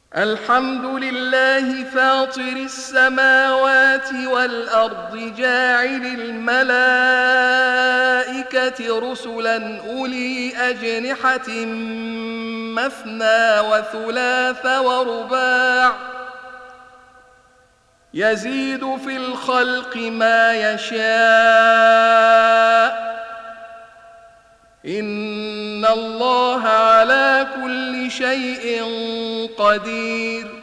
الحمد لله فاطر السماوات والأرض جاعل الملائكة رسلا أولي أجنحة مثنى وثلاث ورباع يزيد في الخلق ما يشاء إن الله على كل شيء قدير